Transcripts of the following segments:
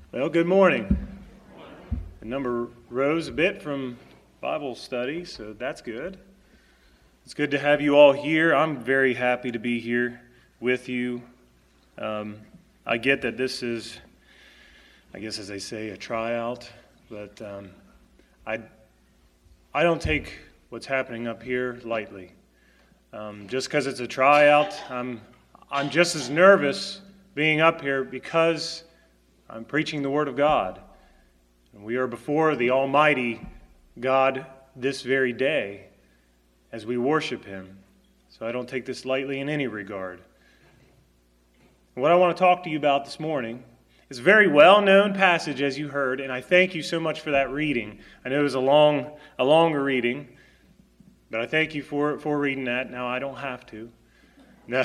Well, good morning. The number rose a bit from Bible study, so that's good. It's good to have you all here. I'm very happy to be here with you. I get that this is, I guess as they say, a tryout, but I don't take what's happening up here lightly. Just because it's a tryout, I'm just as nervous being up here because I'm preaching the Word of God. And we are before the Almighty God this very day as we worship Him. So I don't take this lightly in any regard. What I want to talk to you about this morning is a very well-known passage, as you heard, and I thank you so much for that reading. I know it was a longer reading, but I thank you for reading that. Now I don't have to. No.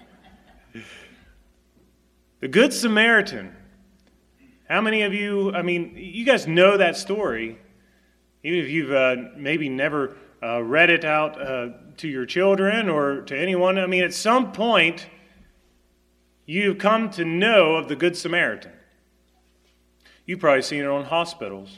The Good Samaritan. How many of you, you guys know that story, even if you've maybe never read it out to your children or to anyone. At some point, you've come to know of the Good Samaritan. You've probably seen it on hospitals.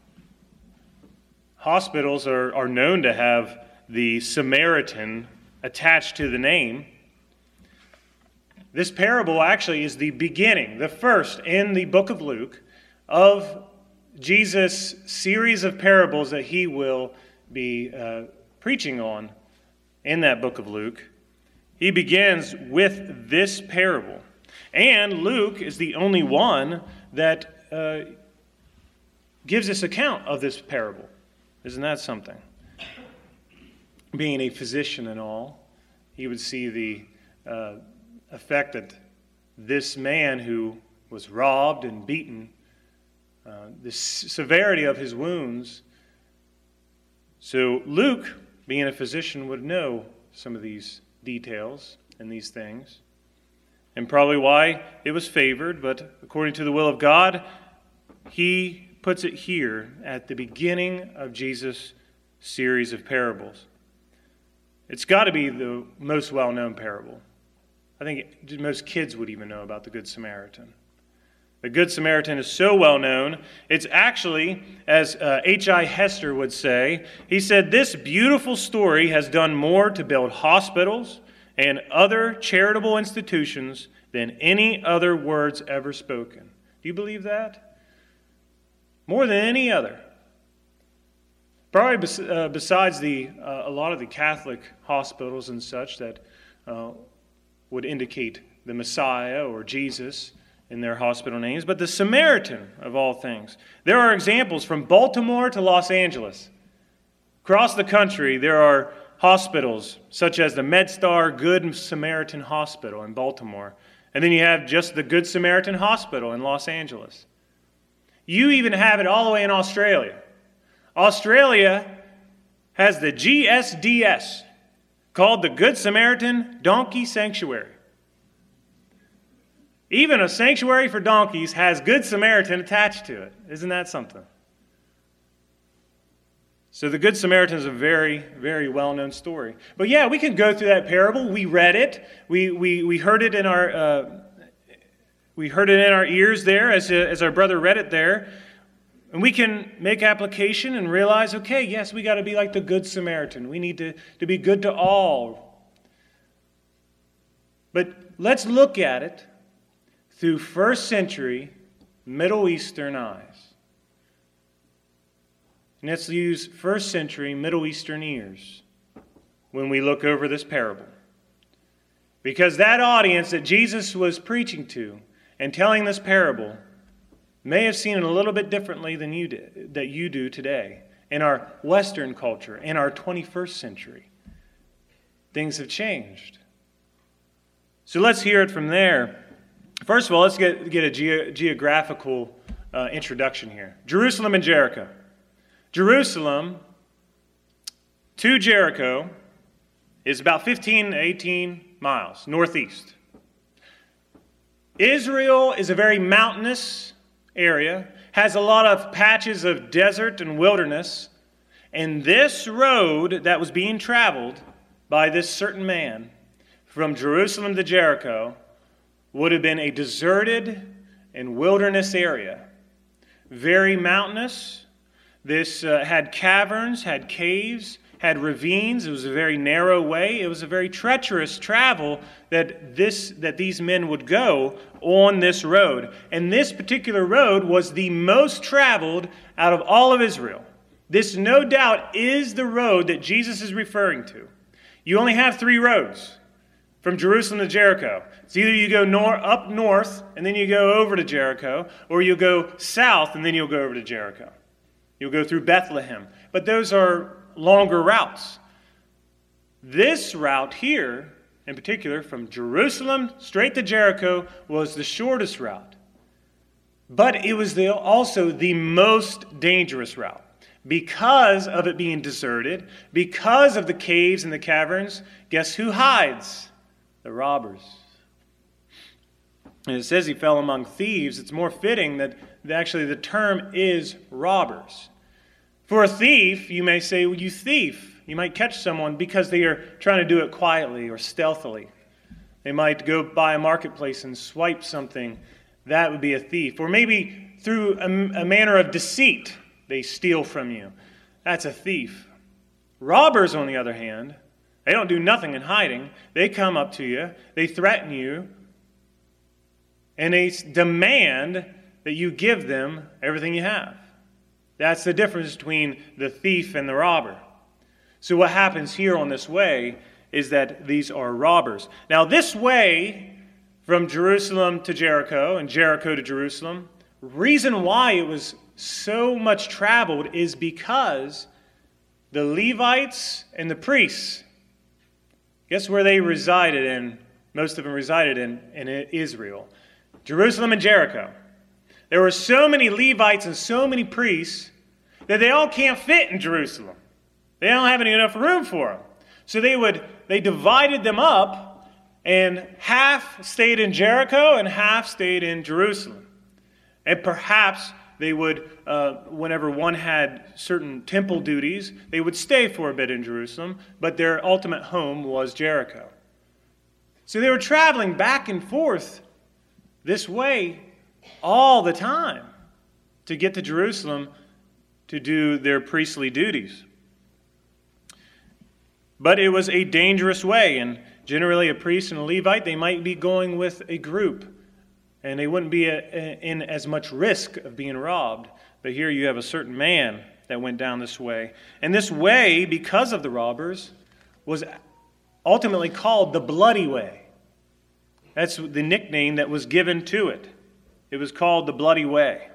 Hospitals are known to have the Samaritan attached to the name. This parable actually is the beginning, the first in the book of Luke, of Jesus' series of parables that he will be preaching on in that book of Luke. He begins with this parable. And Luke is the only one that gives us account of this parable. Isn't that something? Being a physician and all, he would see the effect that this man who was robbed and beaten, the severity of his wounds. So Luke, being a physician, would know some of these details and these things, and probably why it was favored, but according to the will of God, he puts it here at the beginning of Jesus' series of parables. It's got to be the most well-known parable. I think most kids would even know about the Good Samaritan. The Good Samaritan is so well known. It's actually, as H.I. Hester would say, he said, "This beautiful story has done more to build hospitals and other charitable institutions than any other words ever spoken." Do you believe that? More than any other. Probably besides a lot of the Catholic hospitals and such that would indicate the Messiah or Jesus in their hospital names, but the Samaritan of all things. There are examples from Baltimore to Los Angeles. Across the country, there are hospitals such as the MedStar Good Samaritan Hospital in Baltimore, and then you have just the Good Samaritan Hospital in Los Angeles. You even have it all the way in Australia. Australia has the GSDS, called the Good Samaritan Donkey Sanctuary. Even a sanctuary for donkeys has Good Samaritan attached to it. Isn't that something? So the Good Samaritan is a very, very well-known story. But yeah, we can go through that parable. We read it. We heard it in our ears there as our brother read it there. And we can make application and realize, okay, yes, we got to be like the Good Samaritan. We need to be good to all. But let's look at it through first century Middle Eastern eyes. And let's use first century Middle Eastern ears when we look over this parable. Because that audience that Jesus was preaching to and telling this parable may have seen it a little bit differently than you do today in our Western culture, in our 21st century. Things have changed. So let's hear it from there. First of all, let's get a geographical introduction here. Jerusalem and Jericho. Jerusalem to Jericho is about 15 to 18 miles northeast. Israel is a very mountainous area, has a lot of patches of desert and wilderness, and this road that was being traveled by this certain man from Jerusalem to Jericho would have been a deserted and wilderness area. very mountainous. This had caverns, had caves, had ravines. It was a very narrow way. It was a very treacherous travel that these men would go on this road. And this particular road was the most traveled out of all of Israel. This, no doubt, is the road that Jesus is referring to. You only have 3 roads from Jerusalem to Jericho. It's either you go up north and then you go over to Jericho, or you'll go south and then you'll go over to Jericho. You'll go through Bethlehem. But those are longer routes. This route here, in particular, from Jerusalem straight to Jericho, was the shortest route. But it was also the most dangerous route. Because of it being deserted, because of the caves and the caverns, guess who hides? The robbers. And it says he fell among thieves. It's more fitting that actually the term is robbers. For a thief, you may say, well, you thief. You might catch someone because they are trying to do it quietly or stealthily. They might go by a marketplace and swipe something. That would be a thief. Or maybe through a manner of deceit, they steal from you. That's a thief. Robbers, on the other hand, they don't do nothing in hiding. They come up to you, they threaten you, and they demand that you give them everything you have. That's the difference between the thief and the robber. So what happens here on this way is that these are robbers. Now this way from Jerusalem to Jericho and Jericho to Jerusalem, reason why it was so much traveled is because the Levites and the priests, guess where they resided in? Most of them resided in Israel. Jerusalem and Jericho. There were so many Levites and so many priests that they all can't fit in Jerusalem. They don't have enough room for them. So they divided them up, and half stayed in Jericho and half stayed in Jerusalem. And perhaps they would, whenever one had certain temple duties, they would stay for a bit in Jerusalem, but their ultimate home was Jericho. So they were traveling back and forth this way all the time to get to Jerusalem to do their priestly duties. But it was a dangerous way, and generally a priest and a Levite, they might be going with a group, and they wouldn't be in as much risk of being robbed. But here you have a certain man that went down this way. And this way, because of the robbers, was ultimately called the Bloody Way. That's the nickname that was given to it. It was called the Bloody Way.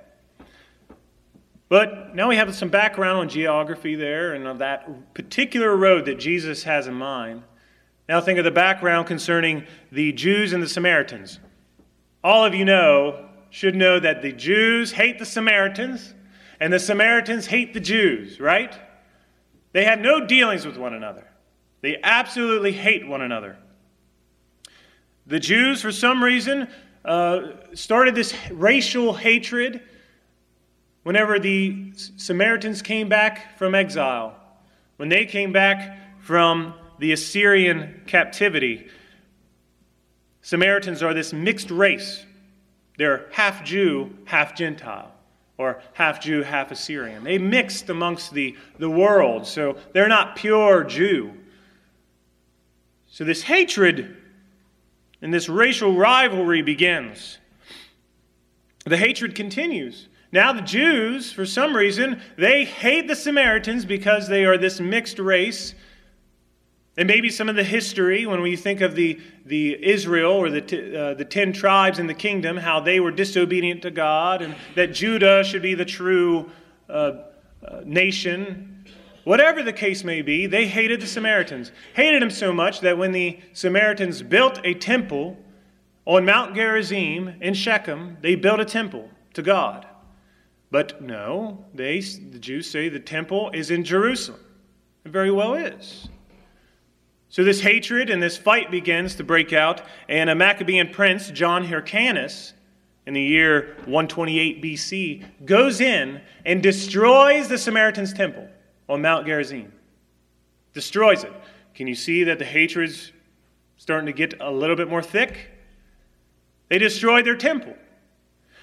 But now we have some background on geography there and of that particular road that Jesus has in mind. Now think of the background concerning the Jews and the Samaritans. All of you should know that the Jews hate the Samaritans and the Samaritans hate the Jews, right? They have no dealings with one another. They absolutely hate one another. The Jews, for some reason, started this racial hatred whenever the Samaritans came back from exile. When they came back from the Assyrian captivity, Samaritans are this mixed race. They're half Jew, half Gentile, or half Jew, half Assyrian. They mixed amongst the world, so they're not pure Jew. So this hatred and this racial rivalry begins. The hatred continues. Now the Jews, for some reason, they hate the Samaritans because they are this mixed race. And maybe some of the history, when we think of the Israel or the 10 tribes in the kingdom, how they were disobedient to God, and that Judah should be the true nation. Whatever the case may be, they hated the Samaritans. Hated them so much that when the Samaritans built a temple on Mount Gerizim in Shechem, they built a temple to God. But no, the Jews say the temple is in Jerusalem. It very well is. So this hatred and this fight begins to break out, and a Maccabean prince, John Hyrcanus, in the year 128 BC, goes in and destroys the Samaritans' temple on Mount Gerizim. Destroys it. Can you see that the hatred's starting to get a little bit more thick? They destroyed their temple.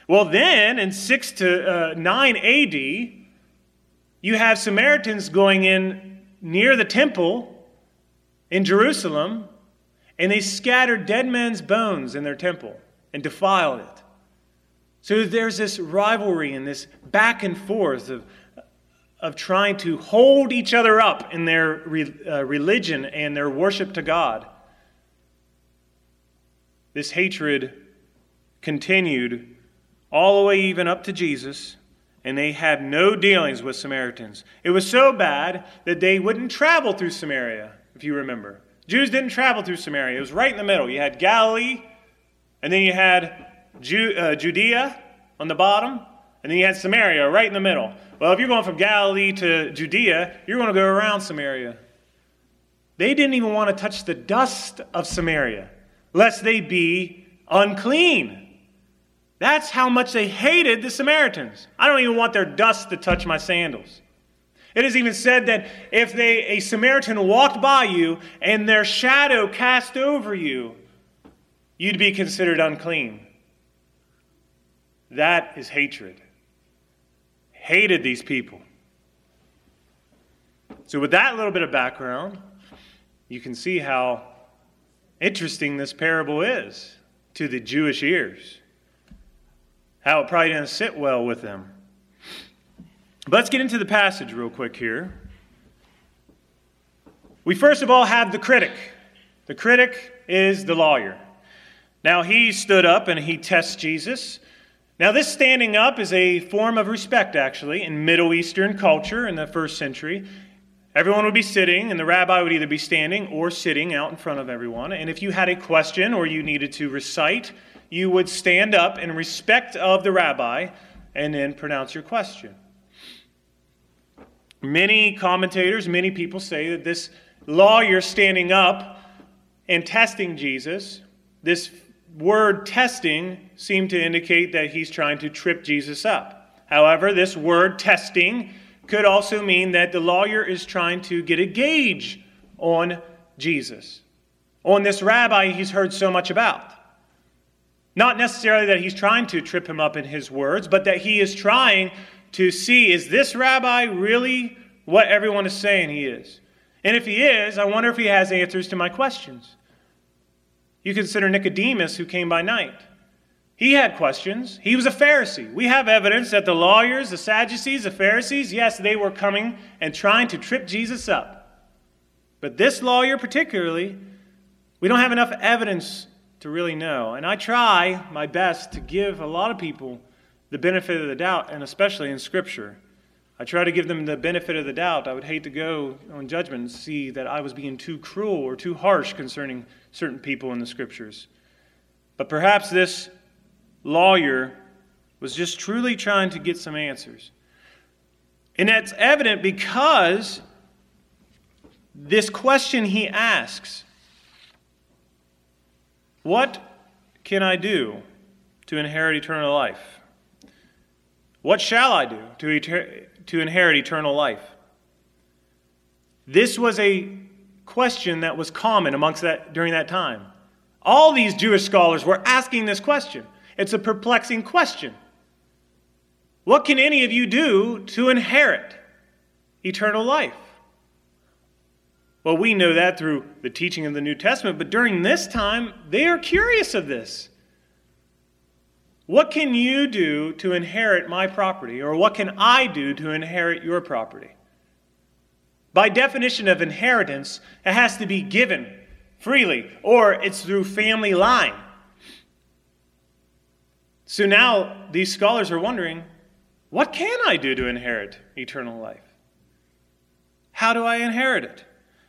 Well, then in 6 to 9 A.D., you have Samaritans going in near the temple in Jerusalem, and they scattered dead men's bones in their temple and defiled it. So there's this rivalry and this back and forth of trying to hold each other up in their religion and their worship to God. This hatred continued all the way even up to Jesus, and they had no dealings with Samaritans. It was so bad that they wouldn't travel through Samaria, if you remember. Jews didn't travel through Samaria. It was right in the middle. You had Galilee, and then you had Judea on the bottom, and then you had Samaria right in the middle. Well, if you're going from Galilee to Judea, you're going to go around Samaria. They didn't even want to touch the dust of Samaria, lest they be unclean. That's how much they hated the Samaritans. I don't even want their dust to touch my sandals. It is even said that if a Samaritan walked by you and their shadow cast over you, you'd be considered unclean. That is hatred. Hated these people. So with that little bit of background, you can see how interesting this parable is to the Jewish ears. How it probably didn't sit well with them. But let's get into the passage real quick here. We first of all have the critic. The critic is the lawyer. Now he stood up and he tests Jesus. Now this standing up is a form of respect actually in Middle Eastern culture in the first century. Everyone would be sitting and the rabbi would either be standing or sitting out in front of everyone. And if you had a question or you needed to recite, you would stand up in respect of the rabbi and then pronounce your question. Many commentators, many people say that this lawyer standing up and testing Jesus, this word testing seemed to indicate that he's trying to trip Jesus up. However, this word testing could also mean that the lawyer is trying to get a gauge on Jesus, on this rabbi he's heard so much about. Not necessarily that he's trying to trip him up in his words, but that he is trying to see, is this rabbi really what everyone is saying he is? And if he is, I wonder if he has answers to my questions. You consider Nicodemus, who came by night. He had questions. He was a Pharisee. We have evidence that the lawyers, the Sadducees, the Pharisees, yes, they were coming and trying to trip Jesus up. But this lawyer particularly, we don't have enough evidence to really know. And I try my best to give a lot of people the benefit of the doubt, and especially in Scripture. I try to give them the benefit of the doubt. I would hate to go on judgment and see that I was being too cruel or too harsh concerning certain people in the Scriptures. But perhaps this lawyer was just truly trying to get some answers. And that's evident because this question he asks, what can I do to inherit eternal life? What shall I do to inherit eternal life? This was a question that was common amongst that during that time. All these Jewish scholars were asking this question. It's a perplexing question. What can any of you do to inherit eternal life? Well, we know that through the teaching of the New Testament, but during this time, they are curious of this. What can you do to inherit my property? Or what can I do to inherit your property? By definition of inheritance, it has to be given freely, or it's through family line. So now these scholars are wondering, what can I do to inherit eternal life? How do I inherit it?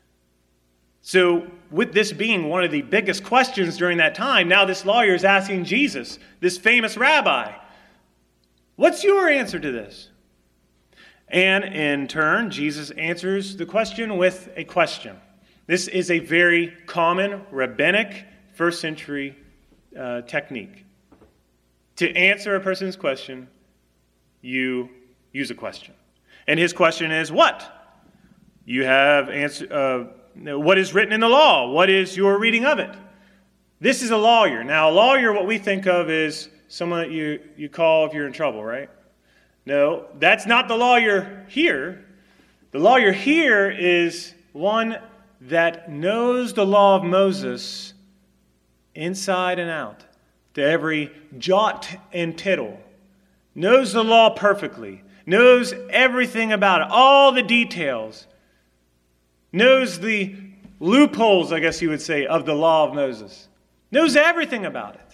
So with this being one of the biggest questions during that time, now this lawyer is asking Jesus, this famous rabbi, what's your answer to this? And in turn, Jesus answers the question with a question. This is a very common rabbinic first century technique. To answer a person's question, you use a question. And his question is, what? You have what is written in the law? What is your reading of it? This is a lawyer. Now, a lawyer, what we think of is someone that you call if you're in trouble, right? No, that's not the lawyer here. The lawyer here is one that knows the law of Moses inside and out, to every jot and tittle, knows the law perfectly, knows everything about it, all the details, knows the loopholes, I guess you would say, of the law of Moses, knows everything about it.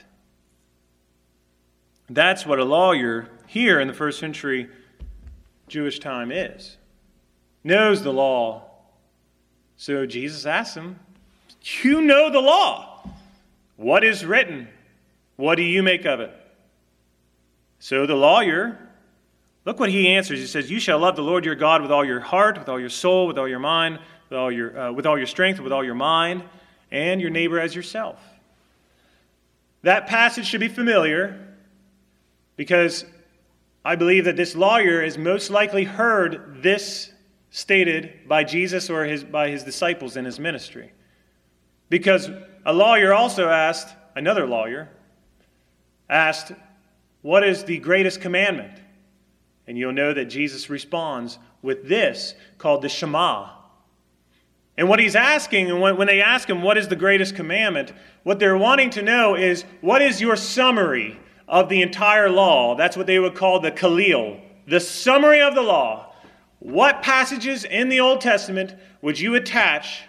That's what a lawyer here in the first century Jewish time is. Knows the law. So Jesus asks him, you know the law. What is written? What do you make of it? So the lawyer, look what he answers. He says, you shall love the Lord your God with all your heart, with all your soul, with all your mind, with all your strength, with all your mind, and your neighbor as yourself. That passage should be familiar because I believe that this lawyer has most likely heard this stated by Jesus or by his disciples in his ministry. Because a lawyer also asked, another lawyer asked, what is the greatest commandment? And you'll know that Jesus responds with this called the Shema. And what he's asking, and when they ask him what is the greatest commandment, what they're wanting to know is, what is your summary of the entire law? That's what they would call the Kalil, the summary of the law. What passages in the Old Testament would you attach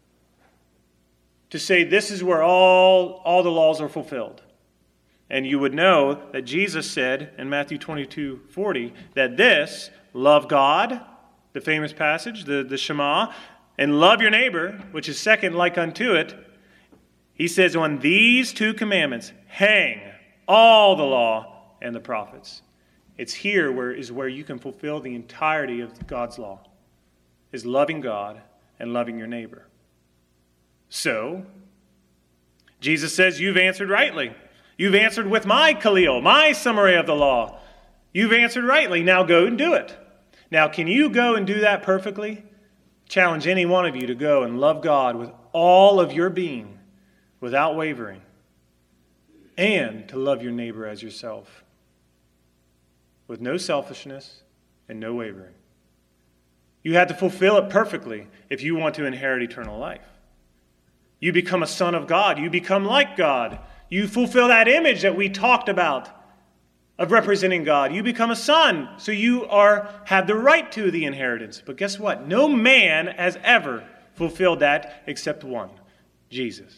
to say this is where all the laws are fulfilled? And you would know that Jesus said in Matthew 22:40 that this, love God, the famous passage, the Shema, and love your neighbor, which is second like unto it, he says on these two commandments hang all the law and the prophets. It's here where you can fulfill the entirety of God's law, is loving God and loving your neighbor. So, Jesus says, you've answered rightly. You've answered with my Kalil, my summary of the law. You've answered rightly. Now go and do it. Now, can you go and do that perfectly? Challenge any one of you to go and love God with all of your being, without wavering, and to love your neighbor as yourself, with no selfishness and no wavering. You have to fulfill it perfectly if you want to inherit eternal life. You become a son of God. You become like God. You fulfill that image that we talked about of representing God. You become a son, so you have the right to the inheritance. But guess what? No man has ever fulfilled that except one, Jesus.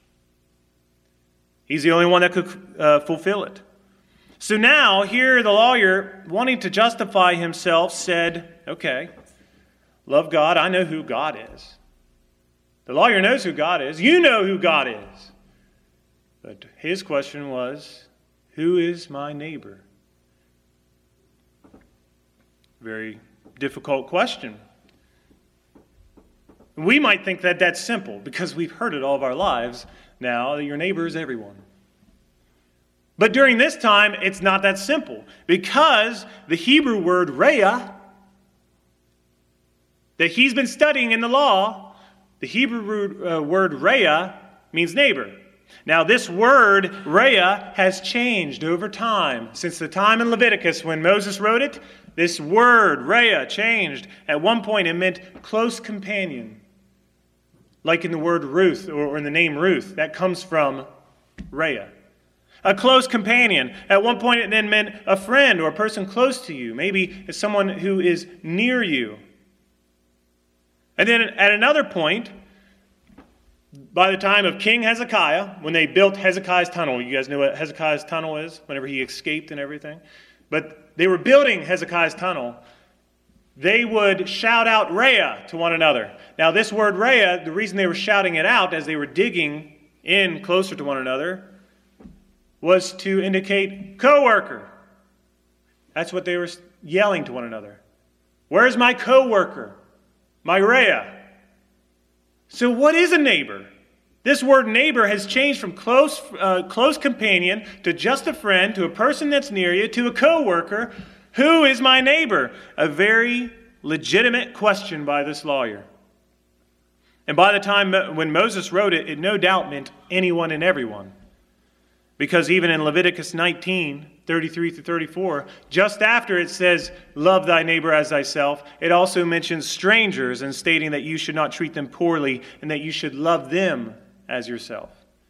He's the only one that could fulfill it. So now, here the lawyer, wanting to justify himself, said, okay, love God. I know who God is. The lawyer knows who God is. You know who God is. But his question was, who is my neighbor? Very difficult question. We might think that that's simple because we've heard it all of our lives now, that your neighbor is everyone. But during this time, it's not that simple because the Hebrew word raya that he's been studying in the law, the Hebrew word raya means neighbor. Now, this word raya has changed over time. Since the time in Leviticus when Moses wrote it, this word raya changed. At one point, it meant close companion. Like in the word Ruth, or in the name Ruth, that comes from raya. A close companion. At one point, it then meant a friend or a person close to you. Maybe it's someone who is near you. And then at another point, by the time of King Hezekiah, when they built Hezekiah's tunnel, you guys know what Hezekiah's tunnel is, whenever he escaped and everything. But they were building Hezekiah's tunnel. They would shout out Raya to one another. Now this word Raya, the reason they were shouting it out as they were digging in closer to one another was to indicate co-worker. That's what they were yelling to one another. Where's my co-worker? My Raya. So what is a neighbor? This word neighbor has changed from close companion to just a friend, to a person that's near you, to a co-worker. Who is my neighbor? A very legitimate question by this lawyer. And by the time when Moses wrote it, it no doubt meant anyone and everyone. Because even in Leviticus 19, 33 through 34, just after it says, love thy neighbor as thyself, it also mentions strangers and stating that you should not treat them poorly and that you should love them as yourself.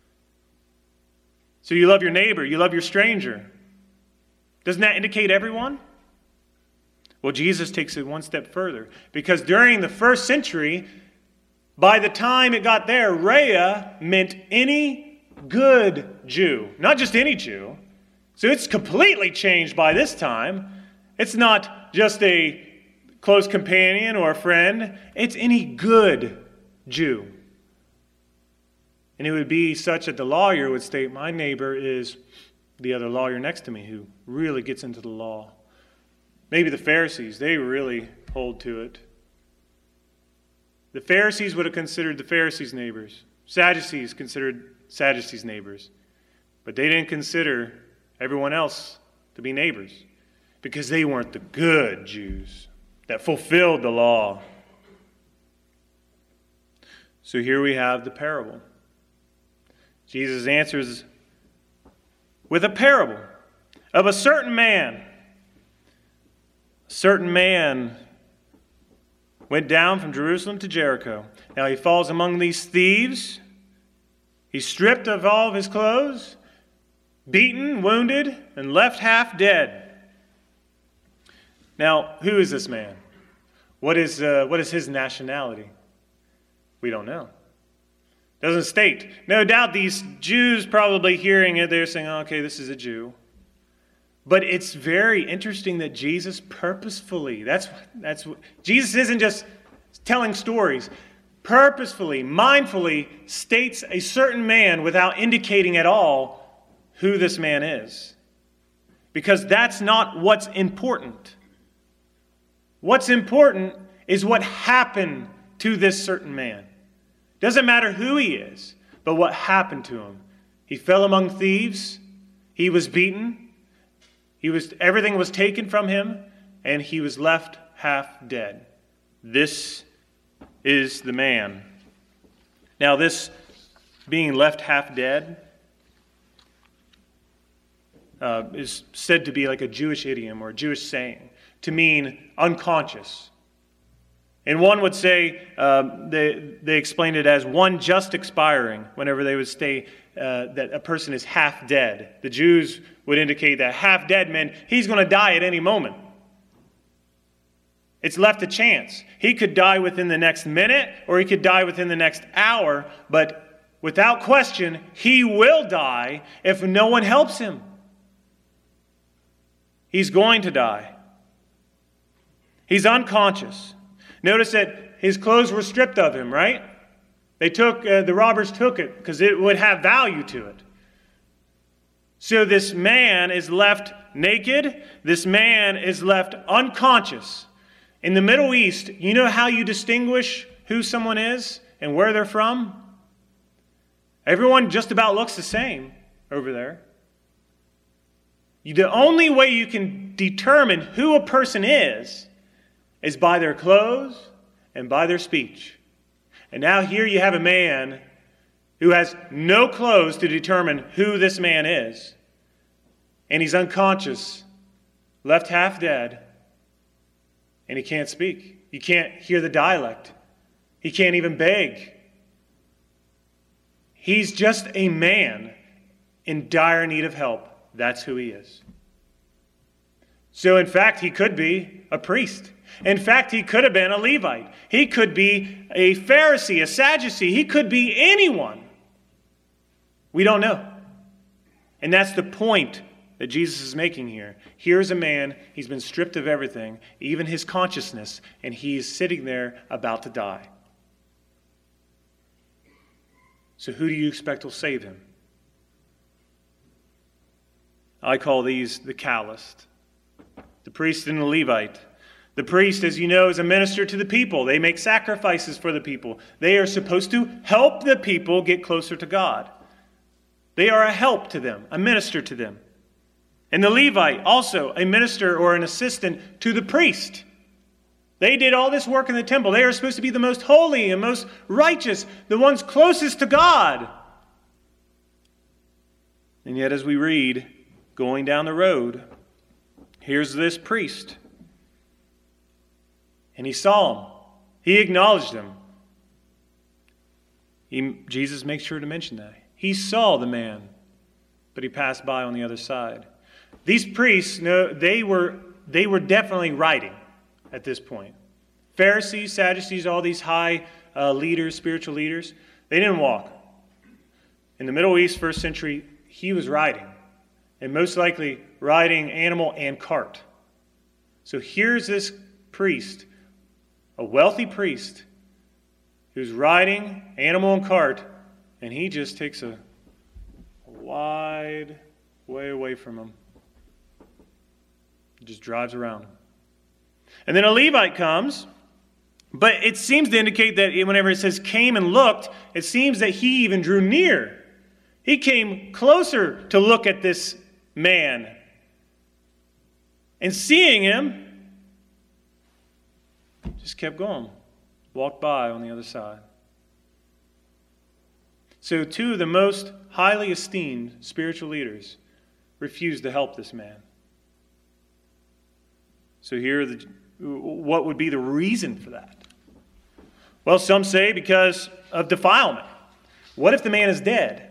So you love your neighbor, you love your stranger. Doesn't that indicate everyone? Well, Jesus takes it one step further. Because during the first century, by the time it got there, Rhea meant any good Jew, not just any Jew. So it's completely changed by this time. It's not just a close companion or a friend. It's any good Jew. And it would be such that the lawyer would state, my neighbor is the other lawyer next to me who really gets into the law. Maybe the Pharisees, they really hold to it. The Pharisees would have considered the Pharisees' neighbors. Sadducees considered Sadducees' neighbors. But they didn't consider everyone else to be neighbors because they weren't the good Jews that fulfilled the law. So here we have the parable. Jesus answers with a parable of a certain man. A certain man went down from Jerusalem to Jericho. Now he falls among these thieves. He's stripped of all of his clothes, beaten, wounded, and left half dead. Now, who is this man? What is his nationality? We don't know. Doesn't state. No doubt these Jews probably hearing it, they're saying, oh, okay, this is a Jew. But it's very interesting that Jesus purposefully, Jesus isn't just telling stories. Purposefully, mindfully states a certain man without indicating at all who this man is. Because that's not what's important. What's important is what happened to this certain man. Doesn't matter who he is, but what happened to him. He fell among thieves. He was beaten. Everything was taken from him, and he was left half dead. This is the man. Now, this being left half dead is said to be like a Jewish idiom or a Jewish saying, to mean unconscious. And one would say, they explained it as one just expiring, whenever they would say that a person is half dead. The Jews would indicate that half dead meant he's going to die at any moment. It's left a chance. He could die within the next minute or he could die within the next hour, but without question, he will die if no one helps him. He's going to die. He's unconscious. Notice that his clothes were stripped of him, right? The robbers took it because it would have value to it. So this man is left naked. This man is left unconscious. In the Middle East, you know how you distinguish who someone is and where they're from? Everyone just about looks the same over there. The only way you can determine who a person is by their clothes and by their speech. And now here you have a man who has no clothes to determine who this man is. And he's unconscious, left half dead. And he can't speak. He can't hear the dialect. He can't even beg. He's just a man in dire need of help. That's who he is. So in fact, he could be a priest. In fact, he could have been a Levite. He could be a Pharisee, a Sadducee. He could be anyone. We don't know. And that's the point that Jesus is making here. Here's a man, he's been stripped of everything, even his consciousness, and he's sitting there about to die. So who do you expect will save him? I call these the calloused. The priest and the Levite. The priest, as you know, is a minister to the people. They make sacrifices for the people. They are supposed to help the people get closer to God. They are a help to them, a minister to them. And the Levite, also a minister or an assistant to the priest. They did all this work in the temple. They are supposed to be the most holy and most righteous, the ones closest to God. And yet as we read, going down the road, here's this priest. And he saw him. He acknowledged him. Jesus makes sure to mention that. He saw the man, but he passed by on the other side. These priests, they were definitely writing at this point. Pharisees, Sadducees, all these high leaders, spiritual leaders, they didn't walk. In the Middle East, first century, he was riding, and most likely riding animal and cart. So here's this priest, a wealthy priest, who's riding animal and cart, and he just takes a wide way away from him. He just drives around him. And then a Levite comes, but it seems to indicate that whenever it says came and looked, it seems that he even drew near. He came closer to look at this man. And seeing him, just kept going. Walked by on the other side. So two of the most highly esteemed spiritual leaders refused to help this man. So here, what would be the reason for that? Well, some say because of defilement. What if the man is dead?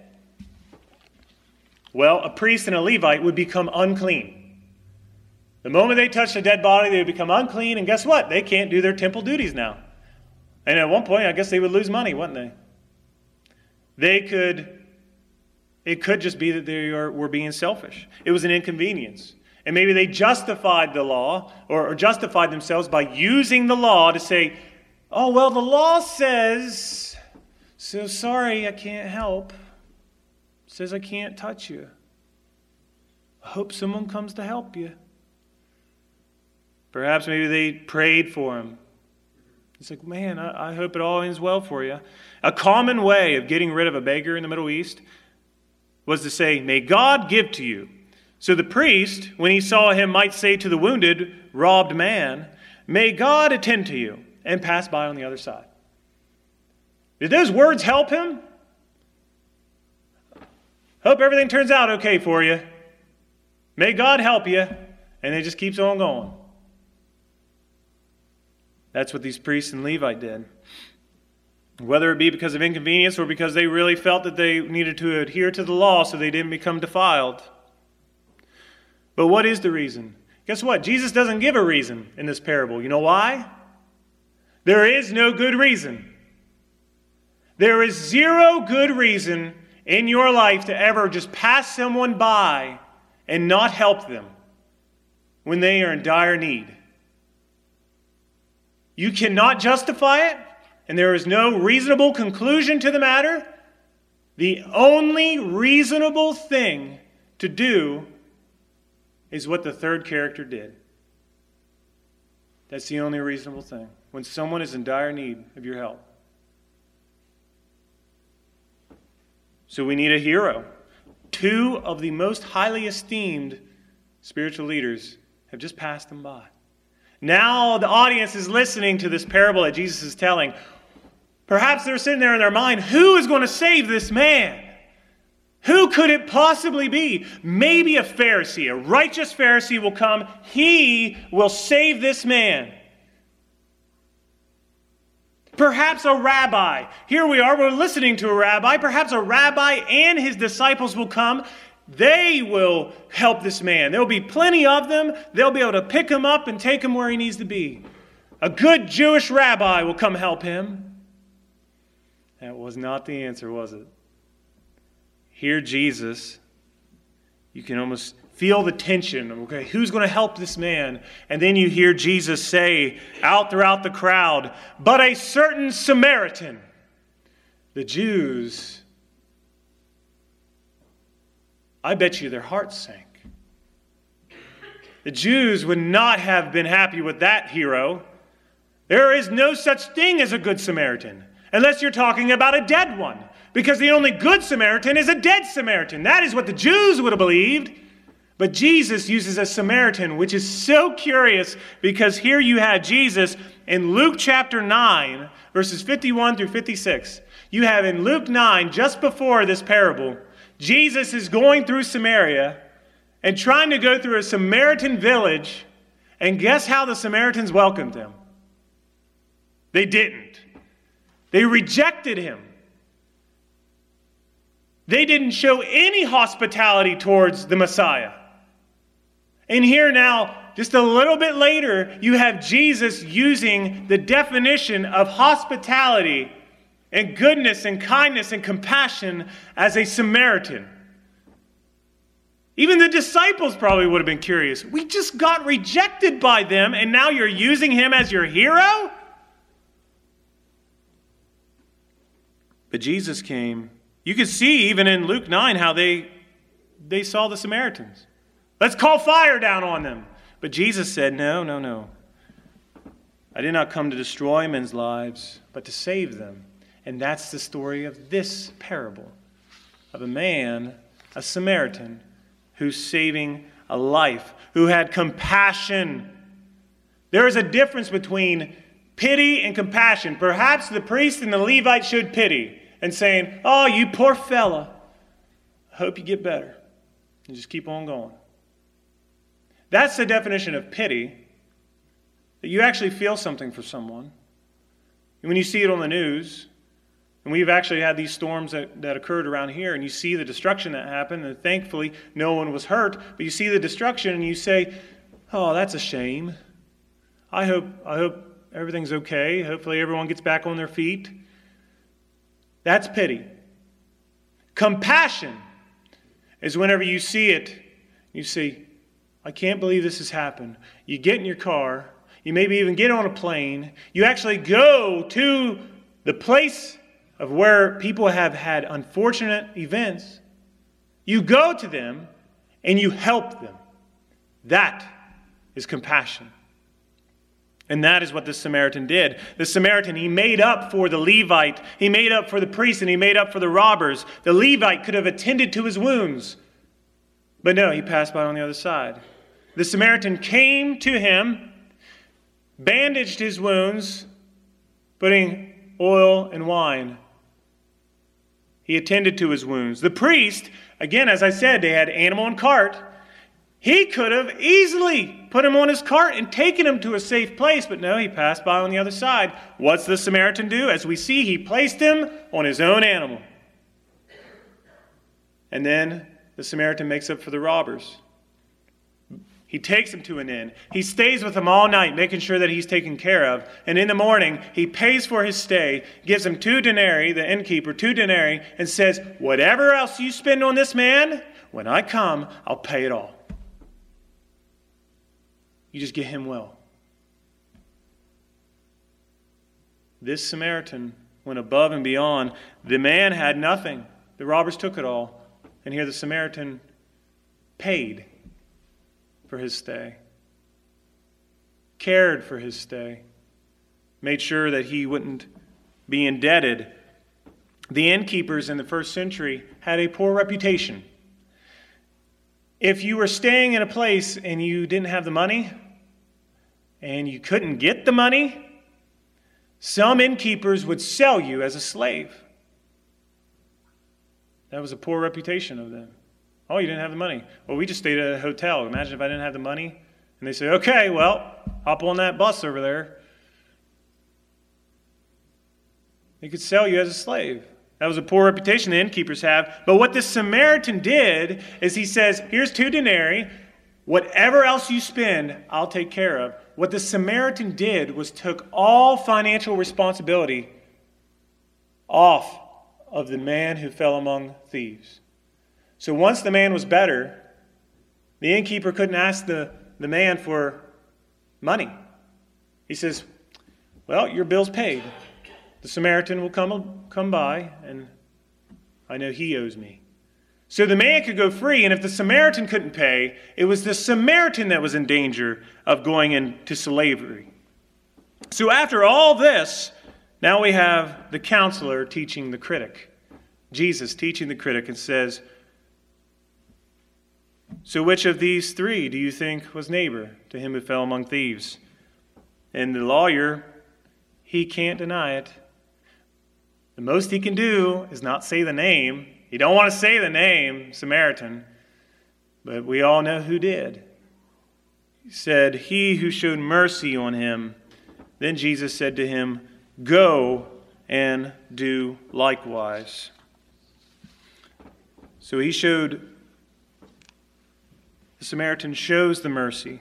Well, a priest and a Levite would become unclean. The moment they touched a dead body, they would become unclean, and guess what? They can't do their temple duties now. And at one point, I guess they would lose money, wouldn't they? It could just be that they were being selfish. It was an inconvenience. And maybe they justified the law, or justified themselves by using the law to say, oh, well, the law says, so sorry, I can't help. It says I can't touch you. I hope someone comes to help you. Perhaps maybe they prayed for him. It's like, man, I hope it all ends well for you. A common way of getting rid of a beggar in the Middle East was to say, may God give to you. So the priest, when he saw him, might say to the wounded, robbed man, may God attend to you, and pass by on the other side. Did those words help him? Hope everything turns out okay for you. May God help you. And it just keeps on going. That's what these priests and Levite did. Whether it be because of inconvenience or because they really felt that they needed to adhere to the law so they didn't become defiled. But what is the reason? Guess what? Jesus doesn't give a reason in this parable. You know why? There is no good reason. There is zero good reason in your life to ever just pass someone by and not help them when they are in dire need. You cannot justify it, and there is no reasonable conclusion to the matter. The only reasonable thing to do is what the third character did. That's the only reasonable thing. When someone is in dire need of your help. So we need a hero. Two of the most highly esteemed spiritual leaders have just passed them by. Now the audience is listening to this parable that Jesus is telling. Perhaps they're sitting there in their mind, who is going to save this man? Who could it possibly be? Maybe a Pharisee, a righteous Pharisee will come. He will save this man. Perhaps a rabbi. Here we are, we're listening to a rabbi. Perhaps a rabbi and his disciples will come. They will help this man. There will be plenty of them. They'll be able to pick him up and take him where he needs to be. A good Jewish rabbi will come help him. That was not the answer, was it? Here, Jesus, you can almost feel the tension. Okay, who's going to help this man? And then you hear Jesus say out throughout the crowd, but a certain Samaritan. The Jews, I bet you their hearts sank. The Jews would not have been happy with that hero. There is no such thing as a good Samaritan, unless you're talking about a dead one. Because the only good Samaritan is a dead Samaritan. That is what the Jews would have believed. But Jesus uses a Samaritan, which is so curious because here you have Jesus in Luke chapter 9, verses 51 through 56. You have in Luke 9, just before this parable, Jesus is going through Samaria and trying to go through a Samaritan village, and guess how the Samaritans welcomed him? They didn't. They rejected him. They didn't show any hospitality towards the Messiah. And here now, just a little bit later, you have Jesus using the definition of hospitality and goodness and kindness and compassion as a Samaritan. Even the disciples probably would have been curious. We just got rejected by them, and now you're using him as your hero? But Jesus came. You can see even in Luke 9 how they saw the Samaritans. Let's call fire down on them. But Jesus said, no. I did not come to destroy men's lives, but to save them. And that's the story of this parable of a man, a Samaritan, who's saving a life, who had compassion. There is a difference between pity and compassion. Perhaps the priest and the Levite showed pity and saying, oh, you poor fella, I hope you get better. And just keep on going. That's the definition of pity, that you actually feel something for someone. And when you see it on the news, and we've actually had these storms that occurred around here, and you see the destruction that happened, and thankfully no one was hurt, but you see the destruction and you say, oh, that's a shame. I hope everything's okay. Hopefully everyone gets back on their feet. That's pity. Compassion is whenever you see it, you say, I can't believe this has happened. You get in your car, you maybe even get on a plane, you actually go to the place of where people have had unfortunate events. You go to them and you help them. That is compassion. And that is what the Samaritan did. The Samaritan, he made up for the Levite. He made up for the priest, and he made up for the robbers. The Levite could have attended to his wounds. But no, he passed by on the other side. The Samaritan came to him, bandaged his wounds, putting oil and wine. He attended to his wounds. The priest, again, as I said, they had animal and cart. He could have easily put him on his cart and taken him to a safe place, but no, he passed by on the other side. What's the Samaritan do? As we see, he placed him on his own animal. And then the Samaritan makes up for the robbers. He takes him to an inn. He stays with him all night, making sure that he's taken care of. And in the morning, he pays for his stay, gives him 2 denarii, the innkeeper, 2 denarii, and says, whatever else you spend on this man, when I come, I'll pay it all. You just get him well. This Samaritan went above and beyond. The man had nothing. The robbers took it all. And here the Samaritan paid for his stay, cared for his stay, made sure that he wouldn't be indebted. The innkeepers in the first century had a poor reputation. If you were staying in a place and you didn't have the money, and you couldn't get the money, some innkeepers would sell you as a slave. That was a poor reputation of them. Oh, you didn't have the money. Well, we just stayed at a hotel. Imagine if I didn't have the money. And they say, okay, well, hop on that bus over there. They could sell you as a slave. That was a poor reputation the innkeepers have. But what this Samaritan did is he says, here's 2 denarii. Whatever else you spend, I'll take care of. What the Samaritan did was took all financial responsibility off of the man who fell among thieves. So once the man was better, the innkeeper couldn't ask the man for money. He says, well, your bill's paid. The Samaritan will come by, and I know he owes me. So the man could go free, and if the Samaritan couldn't pay, it was the Samaritan that was in danger of going into slavery. So after all this, now we have the counselor teaching the critic. Jesus teaching the critic and says, so which of these 3 do you think was neighbor to him who fell among thieves? And the lawyer, he can't deny it. The most he can do is not say the name. You don't want to say the name, Samaritan, but we all know who did. He said, he who showed mercy on him. Then Jesus said to him, go and do likewise. So the Samaritan shows the mercy.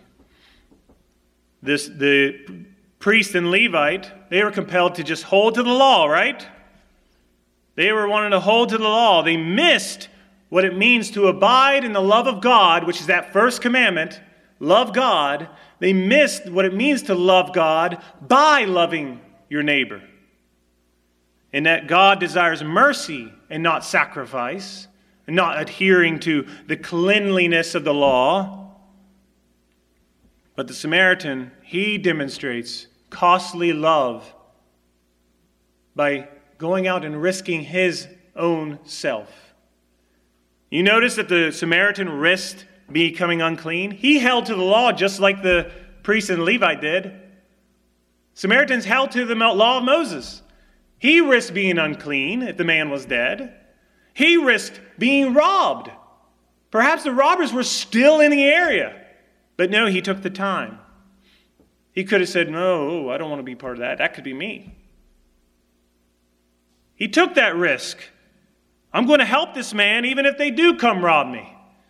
The priest and Levite, they were compelled to just hold to the law, right? They were wanting to hold to the law. They missed what it means to abide in the love of God, which is that first commandment, love God. They missed what it means to love God by loving your neighbor. And that God desires mercy and not sacrifice, and not adhering to the cleanliness of the law. But the Samaritan, he demonstrates costly love by going out and risking his own self. You notice that the Samaritan risked becoming unclean. He held to the law just like the priest and Levite did. Samaritans held to the law of Moses. He risked being unclean if the man was dead. He risked being robbed. Perhaps the robbers were still in the area. But no, he took the time. He could have said, no, I don't want to be part of that. That could be me. He took that risk. I'm going to help this man even if they do come rob me.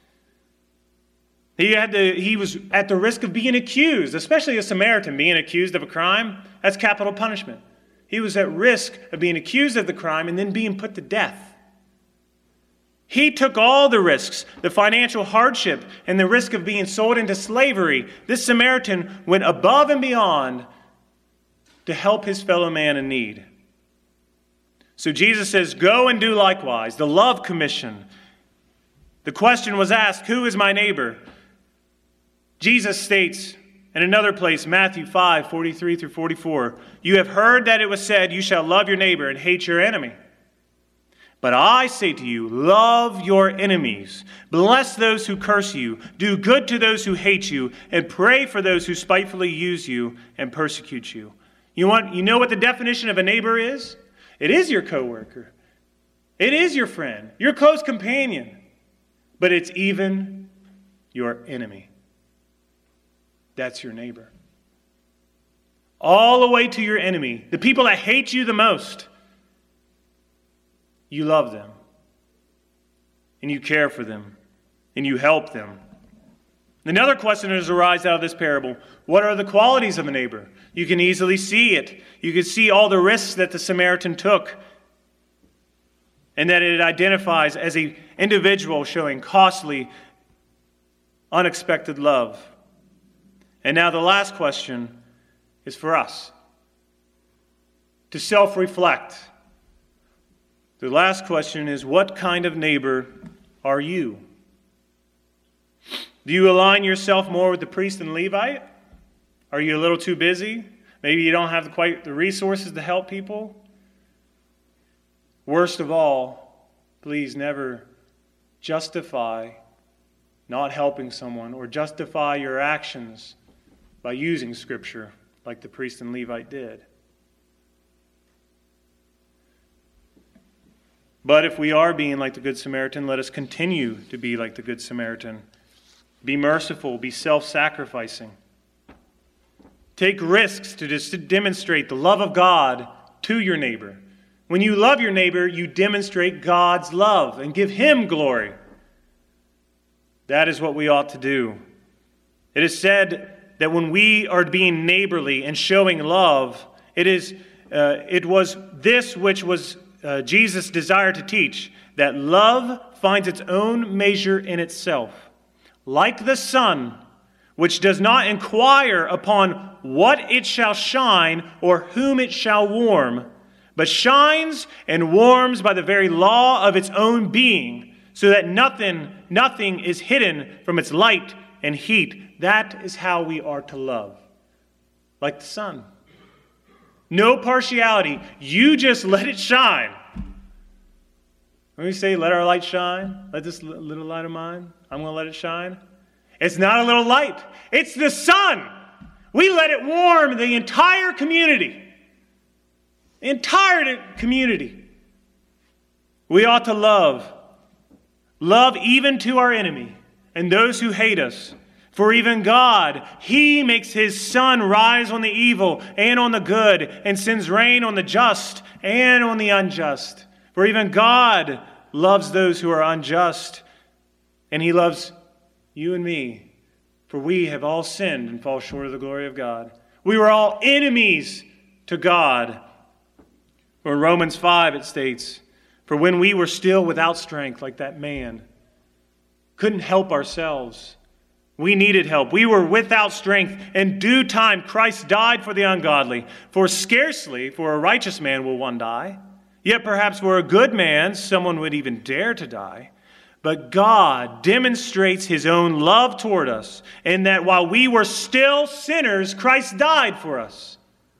He was at the risk of being accused, especially a Samaritan being accused of a crime. That's capital punishment. He was at risk of being accused of the crime and then being put to death. He took all the risks, the financial hardship, and the risk of being sold into slavery. This Samaritan went above and beyond to help his fellow man in need. So Jesus says, go and do likewise, the love commission. The question was asked, who is my neighbor? Jesus states in another place, Matthew 5, 43 through 44, you have heard that it was said, you shall love your neighbor and hate your enemy. But I say to you, love your enemies, bless those who curse you, do good to those who hate you, and pray for those who spitefully use you and persecute you. You know what the definition of a neighbor is? It is your coworker. It is your friend, your close companion. But it's even your enemy. That's your neighbor. All the way to your enemy, the people that hate you the most. You love them, and you care for them, and you help them. Another question that arises out of this parable, what are the qualities of a neighbor? You can easily see it. You can see all the risks that the Samaritan took, and that it identifies as an individual showing costly, unexpected love. And now the last question is for us, to self-reflect. The last question is, what kind of neighbor are you? Do you align yourself more with the priest and Levite? Are you a little too busy? Maybe you don't have quite the resources to help people? Worst of all, please never justify not helping someone or justify your actions by using Scripture like the priest and Levite did. But if we are being like the Good Samaritan, let us continue to be like the Good Samaritan. Be merciful, be self-sacrificing. Take risks to demonstrate the love of God to your neighbor. When you love your neighbor, you demonstrate God's love and give Him glory. That is what we ought to do. It is said that when we are being neighborly and showing love, it was this which was Jesus' desire to teach, that love finds its own measure in itself. Like the sun, which does not inquire upon what it shall shine or whom it shall warm, but shines and warms by the very law of its own being, so that nothing is hidden from its light and heat. That is how we are to love. Like the sun. No partiality. You just let it shine. When we say, let our light shine, let this little light of mine, I'm going to let it shine. It's not a little light. It's the sun. We let it warm the entire community. The entire community. We ought to love love even to our enemy and those who hate us. For even God, He makes His sun rise on the evil and on the good, and sends rain on the just and on the unjust. For even God loves those who are unjust, and He loves you and me. For we have all sinned and fall short of the glory of God. We were all enemies to God. Or in Romans 5 it states, for when we were still without strength, like that man, couldn't help ourselves, we needed help. We were without strength. In due time, Christ died for the ungodly. For scarcely for a righteous man will one die. Yet perhaps for a good man, someone would even dare to die. But God demonstrates His own love toward us, in that while we were still sinners, Christ died for us.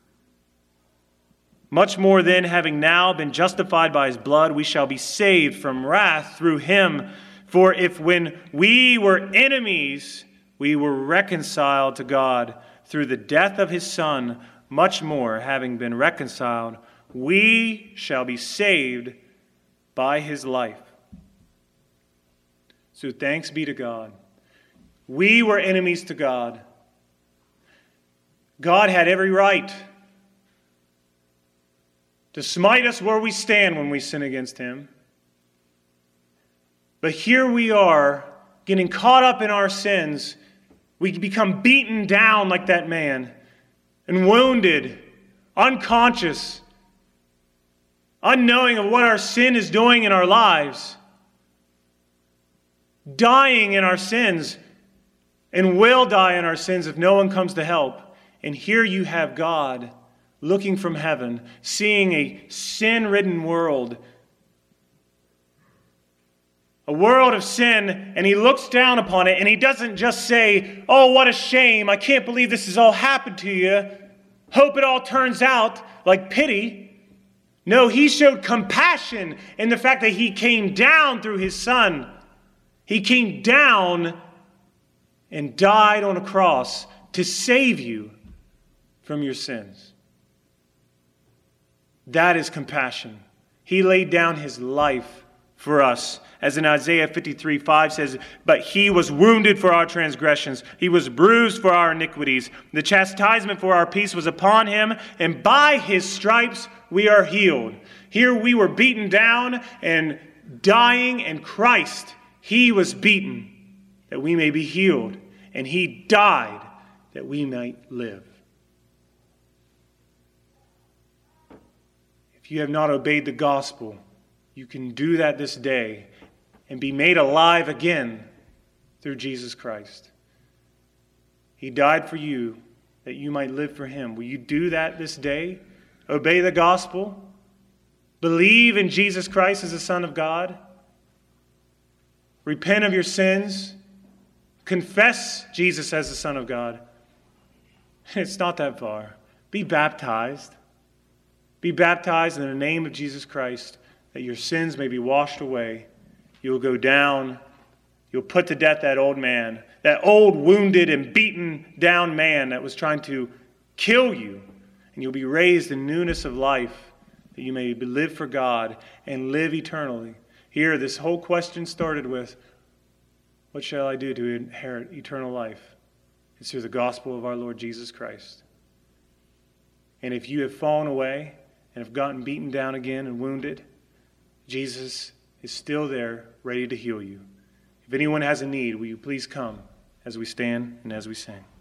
Much more then, having now been justified by His blood, we shall be saved from wrath through Him. For if when we were enemies, we were reconciled to God through the death of His Son, much more, having been reconciled, we shall be saved by His life. So thanks be to God. We were enemies to God. God had every right to smite us where we stand when we sin against Him. But here we are, getting caught up in our sins. We become beaten down like that man, and wounded, unconscious, unknowing of what our sin is doing in our lives, dying in our sins, and will die in our sins if no one comes to help. And here you have God looking from heaven, seeing a sin-ridden world, a world of sin, and He looks down upon it, and He doesn't just say, oh, what a shame, I can't believe this has all happened to you, hope it all turns out, like pity. No, He showed compassion in the fact that He came down through His Son. He came down and died on a cross to save you from your sins. That is compassion. He laid down His life for us. As in Isaiah 53:5 says, but He was wounded for our transgressions. He was bruised for our iniquities. The chastisement for our peace was upon Him, and by His stripes we are healed. Here we were beaten down and dying, and Christ, He was beaten that we may be healed, and He died that we might live. If you have not obeyed the gospel, you can do that this day and be made alive again through Jesus Christ. He died for you that you might live for Him. Will you do that this day? Obey the gospel? Believe in Jesus Christ as the Son of God? Repent of your sins? Confess Jesus as the Son of God? It's not that far. Be baptized. Be baptized in the name of Jesus Christ, that your sins may be washed away. You'll go down. You'll put to death that old man, that old wounded and beaten down man that was trying to kill you. And you'll be raised in newness of life, that you may live for God and live eternally. Here, this whole question started with, what shall I do to inherit eternal life? It's through the gospel of our Lord Jesus Christ. And if you have fallen away and have gotten beaten down again and wounded, Jesus is still there, ready to heal you. If anyone has a need, will you please come as we stand and as we sing?